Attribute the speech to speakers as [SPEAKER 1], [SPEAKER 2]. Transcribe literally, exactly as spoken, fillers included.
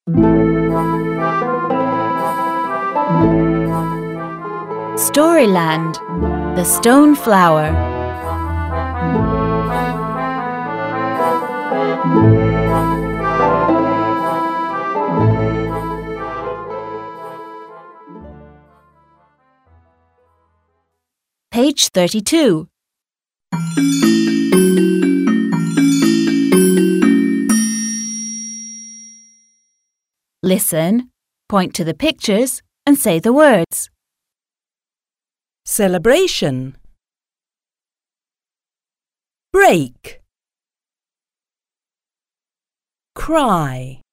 [SPEAKER 1] Storyland, The Stone Flower. Page thirty-two. Listen, point to the pictures and say the words.
[SPEAKER 2] Celebration. Break. Cry.